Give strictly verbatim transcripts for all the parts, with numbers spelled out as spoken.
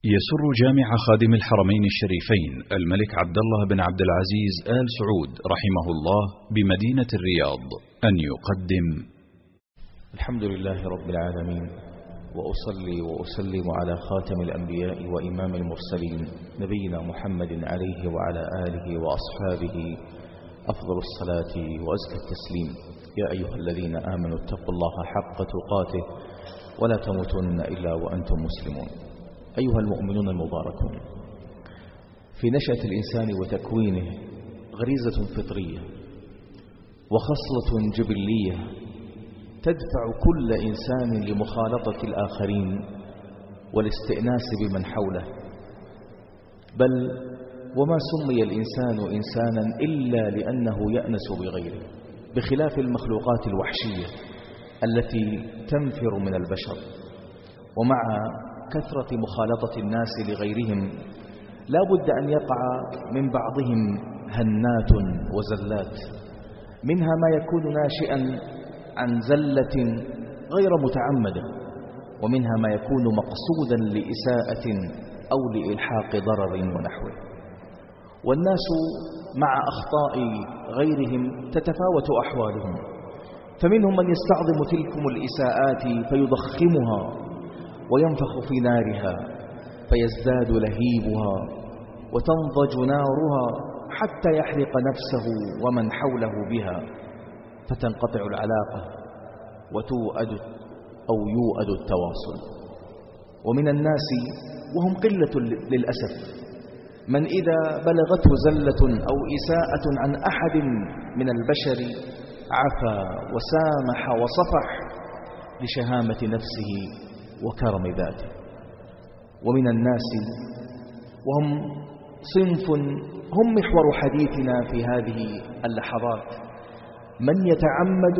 يسر جامع خادم الحرمين الشريفين الملك عبد الله بن عبد العزيز آل سعود رحمه الله بمدينة الرياض أن يقدم الحمد لله رب العالمين، وأصلي وأسلم على خاتم الأنبياء وإمام المرسلين نبينا محمد عليه وعلى آله وأصحابه أفضل الصلاة وأزكى التسليم. يا أيها الذين آمنوا اتقوا الله حق تقاته ولا تموتن إلا وأنتم مسلمون. أيها المؤمنون المباركون، في نشأة الإنسان وتكوينه غريزة فطرية وخصلة جبلية تدفع كل إنسان لمخالطة الآخرين والاستئناس بمن حوله، بل وما سمي الإنسان إنسانا إلا لأنه يأنس بغيره، بخلاف المخلوقات الوحشية التي تنفر من البشر. ومع كثرة مخالطة الناس لغيرهم لا بد أن يقع من بعضهم هنات وزلات، منها ما يكون ناشئا عن زلة غير متعمدة، ومنها ما يكون مقصودا لإساءة أو لإلحاق ضرر ونحوه. والناس مع أخطاء غيرهم تتفاوت أحوالهم، فمنهم من يستعظم تلكم الإساءات فيضخمها وينفخ في نارها فيزداد لهيبها وتنضج نارها حتى يحرق نفسه ومن حوله بها، فتنقطع العلاقة وتوأد أو يوأد التواصل. ومن الناس وهم قلة للأسف من إذا بلغته زلة أو إساءة عن أحد من البشر عفا وسامح وصفح لشهامة نفسه وكرم ذاته. ومن الناس وهم صنف هم محور حديثنا في هذه اللحظات من يتعمد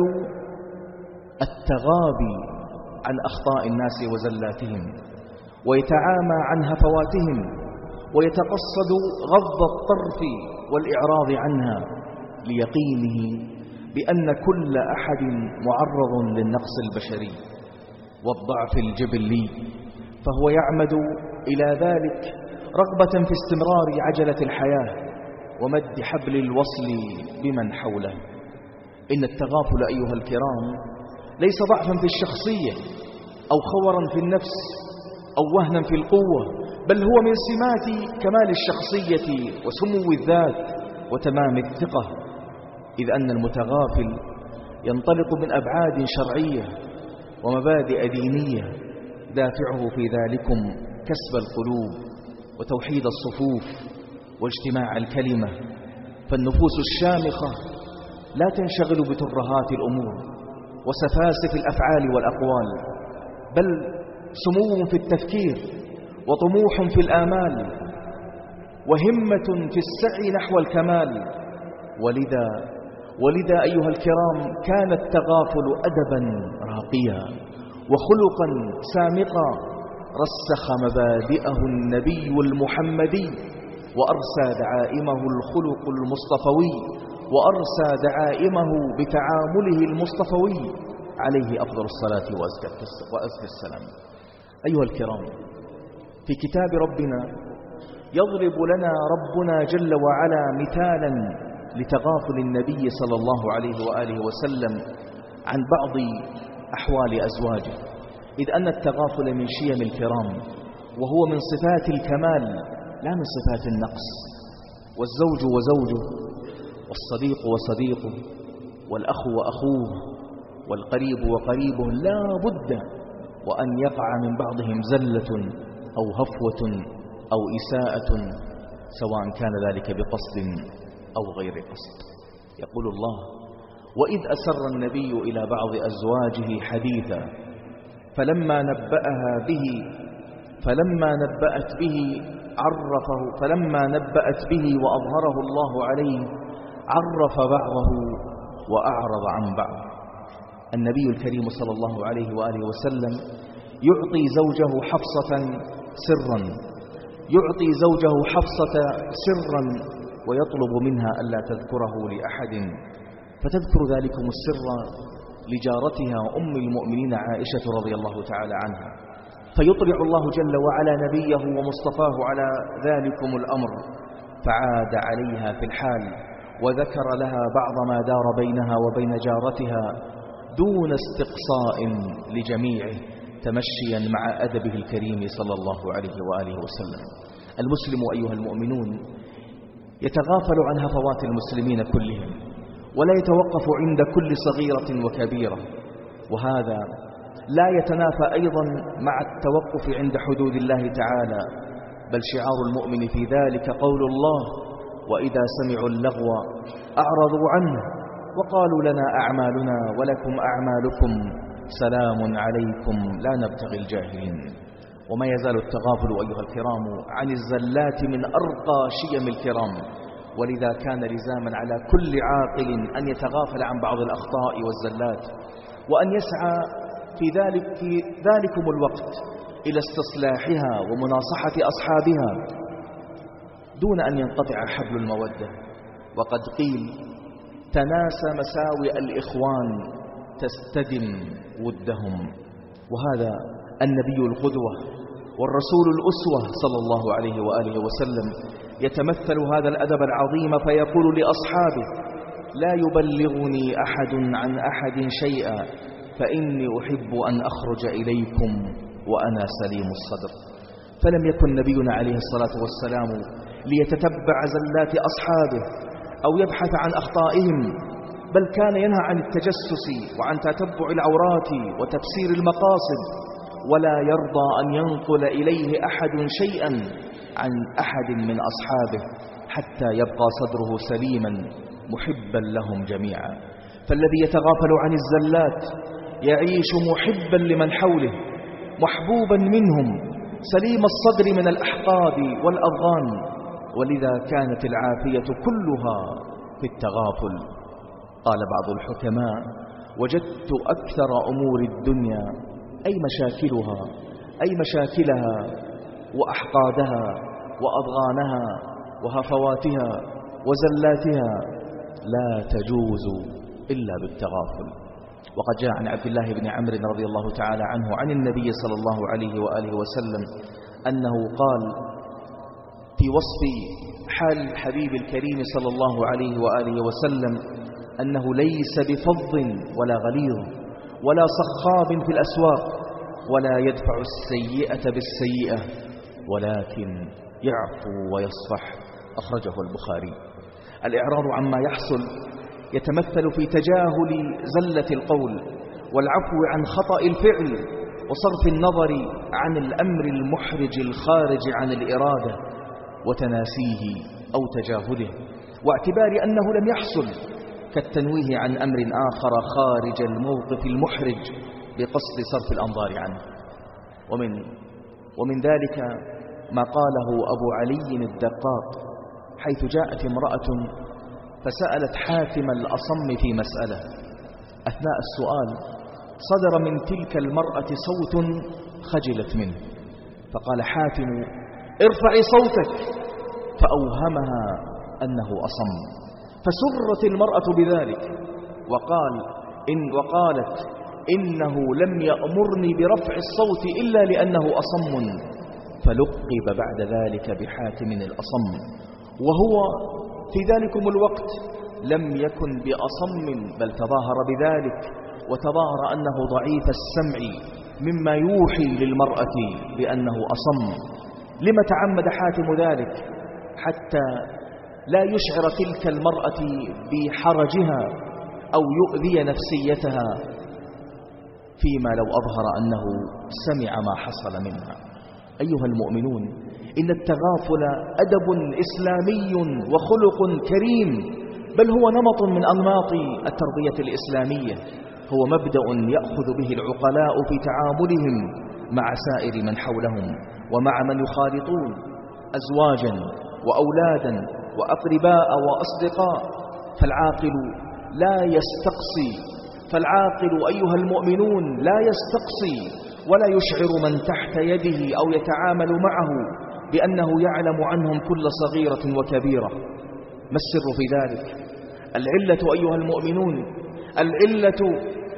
التغابي عن أخطاء الناس وزلاتهم، ويتعامى عن هفواتهم، ويتقصد غض الطرف والإعراض عنها ليقينه بأن كل أحد معرض للنقص البشري والضعف الجبلي، فهو يعمد إلى ذلك رغبة في استمرار عجلة الحياة ومد حبل الوصل بمن حوله. إن التغافل أيها الكرام ليس ضعفا في الشخصية أو خورا في النفس أو وهنا في القوة، بل هو من سمات كمال الشخصية وسمو الذات وتمام الثقة، إذ أن المتغافل ينطلق من أبعاد شرعية ومبادئ دينية دافعه في ذلكم كسب القلوب وتوحيد الصفوف واجتماع الكلمة. فالنفوس الشامخة لا تنشغل بترهات الأمور وسفاسف الأفعال والأقوال، بل سمو في التفكير وطموح في الآمال وهمة في السعي نحو الكمال. ولذا ولذا أيها الكرام كان التغافل أدبا راقيا وخلقا سامقا رسخ مبادئه النبي المحمدي، وأرسى دعائمه الخلق المصطفوي، وأرسى دعائمه بتعامله المصطفوي عليه أفضل الصلاة وأزكى السلام. أيها الكرام، في كتاب ربنا يضرب لنا ربنا جل وعلا مثالا لتغافل النبي صلى الله عليه وآله وسلم عن بعض أحوال أزواجه، إذ أن التغافل من شيم الكرام وهو من صفات الكمال لا من صفات النقص. والزوج وزوجه، والصديق وصديقه، والأخ وأخوه، والقريب وقريبه لا بد وأن يقع من بعضهم زلة أو هفوة أو إساءة، سواء كان ذلك بقصد أو غير قصد. يقول الله: وإذ أسر النبي إلى بعض أزواجه حديثا فلما نبأها به فلما نبأت به عرفه فلما نبأت به وأظهره الله عليه عرف بعضه وأعرض عن بعض. النبي الكريم صلى الله عليه وآله وسلم يعطي زوجه حفصة سرا يعطي زوجه حفصة سرا ويطلب منها ألا تذكره لأحد، فتذكر ذلكم السر لجارتها أم المؤمنين عائشة رضي الله تعالى عنها. فيطلع الله جل وعلا نبيه ومصطفاه على ذلكم الأمر، فعاد عليها في الحال وذكر لها بعض ما دار بينها وبين جارتها دون استقصاء لجميعه، تمشيا مع أدبه الكريم صلى الله عليه وآله وسلم. المسلم أيها المؤمنون يتغافل عن هفوات المسلمين كلهم، ولا يتوقف عند كل صغيرة وكبيرة، وهذا لا يتنافى أيضا مع التوقف عند حدود الله تعالى، بل شعار المؤمن في ذلك قول الله: وإذا سمعوا اللغو أعرضوا عنه وقالوا لنا أعمالنا ولكم أعمالكم سلام عليكم لا نبتغي الجاهلين. وما يزال التغافل أيها الكرام عن الزلات من أرقى شيم الكرام، ولذا كان لزاما على كل عاقل أن يتغافل عن بعض الأخطاء والزلات، وأن يسعى في ذلك في ذلكم الوقت إلى استصلاحها ومناصحة أصحابها دون أن ينقطع حبل المودة. وقد قيل: تناسى مساوئ الإخوان تستدم ودهم. وهذا النبي القدوة والرسول الأسوة صلى الله عليه وآله وسلم يتمثل هذا الأدب العظيم فيقول لأصحابه: لا يبلغني أحد عن أحد شيئا فإني أحب أن أخرج إليكم وأنا سليم الصدر. فلم يكن نبينا عليه الصلاة والسلام ليتتبع زلات أصحابه أو يبحث عن أخطائهم، بل كان ينهى عن التجسس وعن تتبع العورات وتفسير المقاصد، ولا يرضى أن ينقل إليه أحد شيئا عن أحد من أصحابه حتى يبقى صدره سليما محبا لهم جميعا. فالذي يتغافل عن الزلات يعيش محبا لمن حوله، محبوبا منهم، سليم الصدر من الأحقاد والأضغان، ولذا كانت العافية كلها في التغافل. قال بعض الحكماء: وجدت أكثر أمور الدنيا أي مشاكلها أي مشاكلها وأحقادها وأضغانها وهفواتها وزلاتها لا تجوز إلا بالتغافل. وقد جاء عن عبد الله بن عمرو رضي الله تعالى عنه عن النبي صلى الله عليه وآله وسلم أنه قال في وصف حال الحبيب الكريم صلى الله عليه وآله وسلم أنه ليس بفظ ولا غليظ ولا صخاب في الأسواق، ولا يدفع السيئة بالسيئة، ولكن يعفو ويصفح. أخرجه البخاري. الإعراض عما يحصل يتمثل في تجاهل زلة القول، والعفو عن خطأ الفعل، وصرف النظر عن الأمر المحرج الخارج عن الإرادة وتناسيه أو تجاهله، واعتبار أنه لم يحصل، كالتنويه عن أمر آخر خارج الموقف المحرج بقصد صرف الأنظار عنه. ومن, ومن ذلك ما قاله أبو علي الدقاق حيث جاءت امرأة فسألت حاتم الأصم في مسألة. أثناء السؤال صدر من تلك المرأة صوت خجلت منه، فقال حاتم: ارفعي صوتك، فأوهمها أنه أصم، فسرت المرأة بذلك وقال إن وقالت إنه لم يأمرني برفع الصوت إلا لأنه أصم، فلقب بعد ذلك بحاتم الأصم، وهو في ذلكم الوقت لم يكن بأصم، بل تظاهر بذلك وتظاهر أنه ضعيف السمع مما يوحي للمرأة بأنه أصم. لما تعمد حاتم ذلك؟ حتى لا يشعر تلك المرأة بحرجها أو يؤذي نفسيتها فيما لو أظهر أنه سمع ما حصل منها. أيها المؤمنون، إن التغافل أدب إسلامي وخلق كريم، بل هو نمط من أنماط التربية الإسلامية، هو مبدأ يأخذ به العقلاء في تعاملهم مع سائر من حولهم ومع من يخالطون، أزواجا وأولادا وأقرباء وأصدقاء. فالعاقل لا يستقصي فالعاقل أيها المؤمنون لا يستقصي ولا يشعر من تحت يده أو يتعامل معه بأنه يعلم عنهم كل صغيرة وكبيرة. ما السر في ذلك؟ العلة أيها المؤمنون، العلة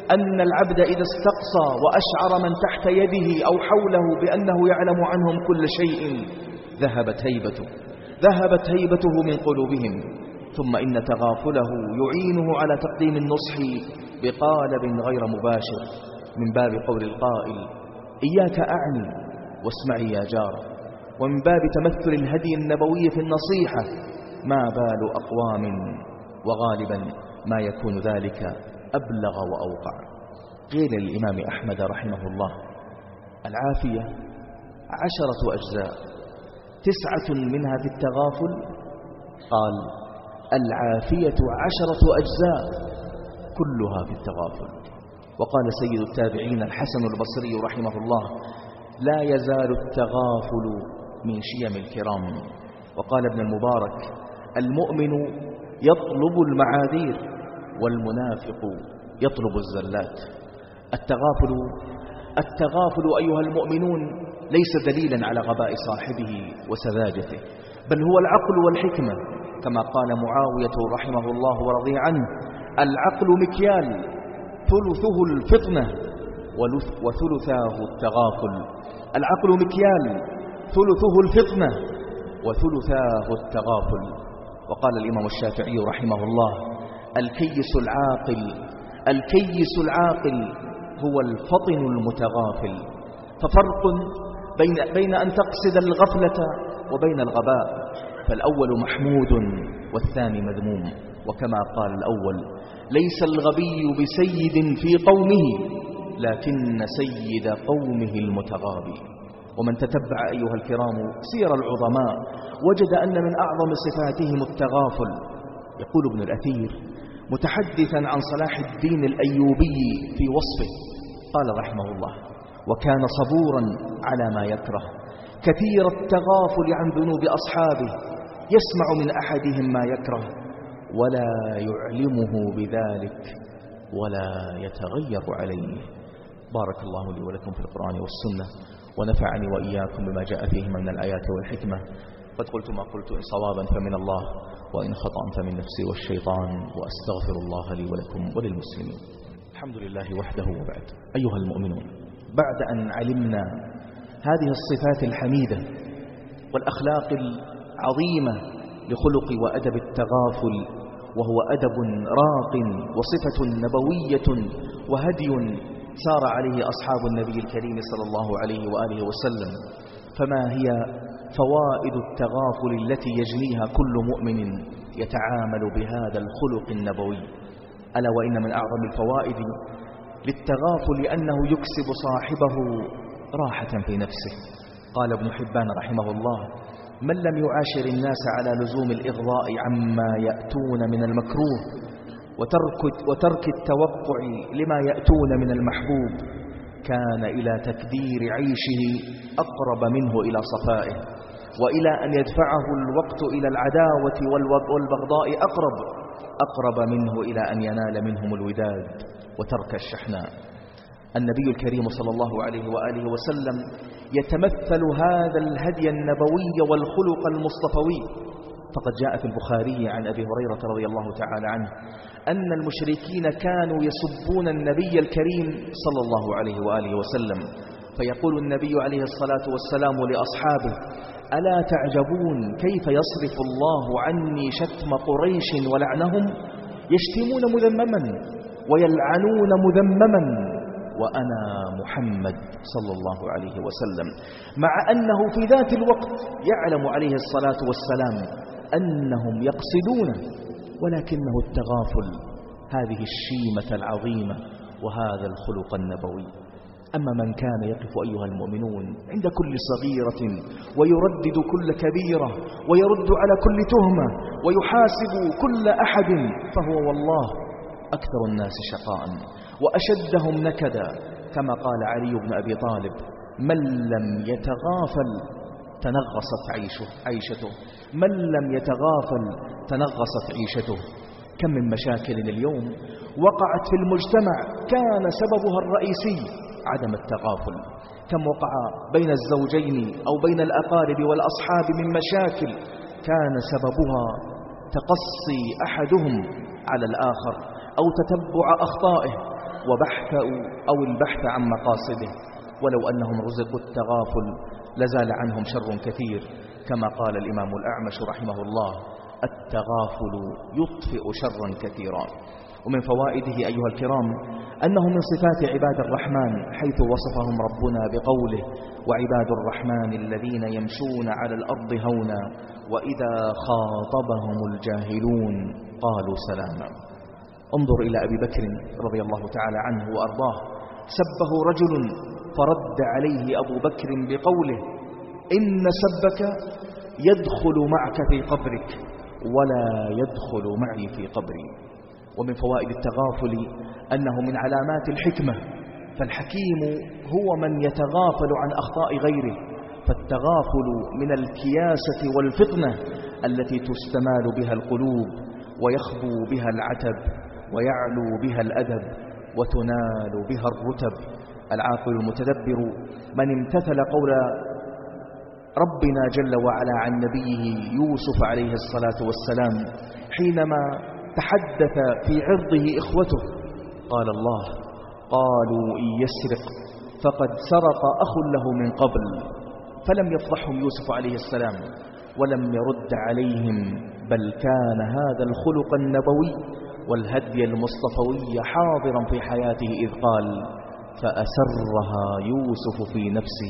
أن العبد إذا استقصى وأشعر من تحت يده أو حوله بأنه يعلم عنهم كل شيء ذهبت هيبته ذهبت هيبته من قلوبهم. ثم إن تغافله يعينه على تقديم النصح بقالب غير مباشر من باب قول القائل إياك أعني واسمعي يا جار، ومن باب تمثل الهدي النبوي في النصيحة ما بال أقوام، وغالبا ما يكون ذلك أبلغ وأوقع. قيل للإمام أحمد رحمه الله العافية عشرة أجزاء تسعة منها في التغافل، قال العافية عشرة أجزاء كلها في التغافل. وقال سيد التابعين الحسن البصري رحمه الله لا يزال التغافل من شيم الكرام. وقال ابن المبارك المؤمن يطلب المعاذير والمنافق يطلب الزلات. التغافل التغافل أيها المؤمنون ليس دليلا على غباء صاحبه وسذاجته، بل هو العقل والحكمة، كما قال معاوية رحمه الله ورضي عنه العقل مكيال ثلثه الفطنة وثلثاه التغافل. العقل مكيال ثلثه الفطنة وثلثاه التغافل. وقال الإمام الشافعي رحمه الله الكيس العاقل الكيس العاقل هو الفطن المتغافل. ففرق بين, بين أن تقصد الغفلة وبين الغباء، فالأول محمود والثاني مذموم. وكما قال الأول ليس الغبي بسيد في قومه لكن سيد قومه المتغابي. ومن تتبع أيها الكرام سير العظماء وجد أن من أعظم صفاتهم التغافل. يقول ابن الأثير متحدثا عن صلاح الدين الأيوبي في وصفه قال رحمه الله وكان صبورا على ما يكره كثير التغافل عن ذنوب أصحابه، يسمع من أحدهم ما يكره ولا يعلمه بذلك ولا يتغير عليه. بارك الله لي ولكم في القرآن والسنة، ونفعني وإياكم بما جاء فيه من الآيات والحكمة. قد قلت ما قلت إن صوابا فمن الله وإن خطأ فمن نفسي والشيطان، وأستغفر الله لي ولكم وللمسلمين. الحمد لله وحده. وبعد أيها المؤمنون، بعد أن علمنا هذه الصفات الحميدة والأخلاق العظيمة لخلق وأدب التغافل، وهو أدب راق وصفة نبوية وهدي سار عليه أصحاب النبي الكريم صلى الله عليه وآله وسلم، فما هي فوائد التغافل التي يجنيها كل مؤمن يتعامل بهذا الخلق النبوي؟ ألا وإن من أعظم الفوائد للتغافل أنه يكسب صاحبه راحة في نفسه. قال ابن حبان رحمه الله من لم يعاشر الناس على لزوم الإغضاء عما يأتون من المكروه وترك, وترك التوقع لما يأتون من المحبوب كان إلى تكدير عيشه أقرب منه إلى صفائه، وإلى أن يدفعه الوقت إلى العداوة والبغضاء أقرب أقرب منه إلى أن ينال منهم الوداد وترك الشحناء. النبي الكريم صلى الله عليه وآله وسلم يتمثل هذا الهدي النبوي والخلق المصطفوي، فقد جاء في البخاري عن أبي هريرة رضي الله تعالى عنه أن المشركين كانوا يسبون النبي الكريم صلى الله عليه وآله وسلم، فيقول النبي عليه الصلاة والسلام لأصحابه ألا تعجبون كيف يصرف الله عني شتم قريش ولعنهم؟ يشتمون مذمما ويلعنون مذمما وأنا محمد صلى الله عليه وسلم، مع أنه في ذات الوقت يعلم عليه الصلاة والسلام أنهم يقصدونه، ولكنه التغافل هذه الشيمة العظيمة وهذا الخلق النبوي. أما من كان يقف أيها المؤمنون عند كل صغيرة ويردد كل كبيرة ويرد على كل تهمة ويحاسب كل أحد، فهو والله أكثر الناس شقاء وأشدهم نكدا، كما قال علي بن أبي طالب من لم يتغافل تنغصت عيشه عيشته من لم يتغافل تنغصت عيشته. كم من مشاكل اليوم وقعت في المجتمع كان سببها الرئيسي عدم التغافل. كم وقع بين الزوجين أو بين الأقارب والأصحاب من مشاكل كان سببها تقصي أحدهم على الآخر أو تتبع أخطائه، وبحث أو البحث عن مقاصده، ولو أنهم رزقوا التغافل لزال عنهم شر كثير، كما قال الإمام الأعمش رحمه الله: التغافل يطفئ شرا كثيرا. ومن فوائده أيها الكرام أنه من صفات عباد الرحمن، حيث وصفهم ربنا بقوله: وعباد الرحمن الذين يمشون على الأرض هونا وإذا خاطبهم الجاهلون قالوا سلاما. انظر إلى أبي بكر رضي الله تعالى عنه وأرضاه، سبه رجل فرد عليه أبو بكر بقوله: إن سبك يدخل معك في قبرك ولا يدخل معي في قبري. ومن فوائد التغافل أنه من علامات الحكمة، فالحكيم هو من يتغافل عن أخطاء غيره، فالتغافل من الكياسة والفطنة التي تستمال بها القلوب ويخبو بها العتب ويعلو بها الأدب وتنال بها الرتب. العاقل المتدبر من امتثل قول ربنا جل وعلا عن نبيه يوسف عليه الصلاة والسلام حينما تحدث في عرضه إخوته، قال الله: قالوا إن يسرق فقد سرق أخ له من قبل، فلم يفضحهم يوسف عليه السلام ولم يرد عليهم، بل كان هذا الخلق النبوي والهدي المصطفوي حاضرا في حياته، إذ قال: فأسرها يوسف في نفسه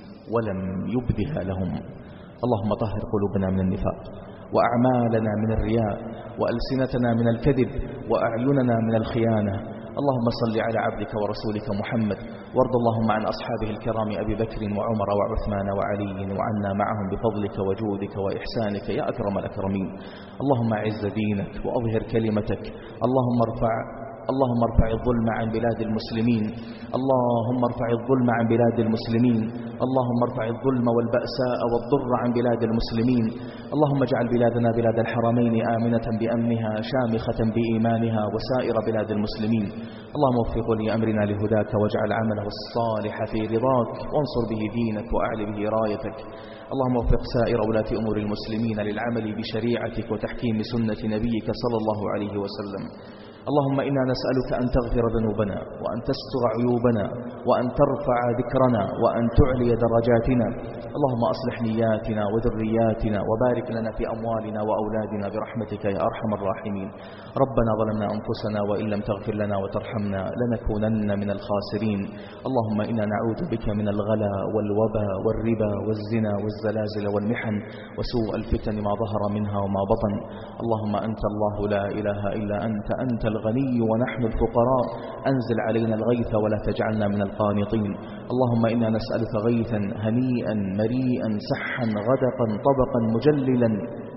ولم يبدها لهم. اللهم طهر قلوبنا من النفاق، وأعمالنا من الرياء، وألسنتنا من الكذب، وأعيننا من الخيانة. اللهم صل على عبدك ورسولك محمد، وارض اللهم عن أصحابه الكرام أبي بكر وعمر وعثمان وعلي، وعنا معهم بفضلك وجودك وإحسانك يا أكرم الأكرمين. اللهم أعز دينك وأظهر كلمتك، اللهم ارفع اللهم ارفع الظلم عن بلاد المسلمين، اللهم ارفع الظلم عن بلاد المسلمين، اللهم ارفع الظلم والبأساء والضر عن بلاد المسلمين. اللهم اجعل بلادنا بلاد الحرمين آمنة بأمنها شامخة بإيمانها وسائر بلاد المسلمين. اللهم وفق لأمرنا لهداك، واجعل عمله الصالح في رضاك، وانصر به دينك وأعل به رايتك. اللهم وفق سائر ولاة أمور المسلمين للعمل بشريعتك وتحكيم سنة نبيك صلى الله عليه وسلم. اللهم إنا نسألك أن تغفر ذنوبنا، وأن تستر عيوبنا، وأن ترفع ذكرنا، وأن تعلي درجاتنا. اللهم أصلح نياتنا وذرياتنا، وبارك لنا في أموالنا وأولادنا برحمتك يا أرحم الراحمين. ربنا ظلمنا أنفسنا وإن لم تغفر لنا وترحمنا لنكونن من الخاسرين. اللهم إنا نعوذ بك من الغلا والوبا والربا والزنا والزلازل والمحن وسوء الفتن ما ظهر منها وما بطن. اللهم أنت الله لا إله إلا أنت، أنت الغني ونحن الفقراء، أنزل علينا الغيث ولا تجعلنا من القانطين. اللهم إنا نسألك غيثا هنيئا مريئا سحا غدقا طبقا مجللا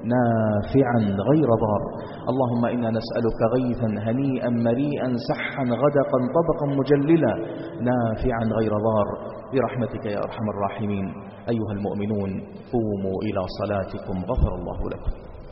نافعا غير ضار. اللهم إنا نسألك غيثا هنيئا مريئا سحا غدقا طبقا مجللا نافعا غير ضار برحمتك يا أرحم الراحمين. أيها المؤمنون، قوموا إلى صلاتكم غفر الله لكم.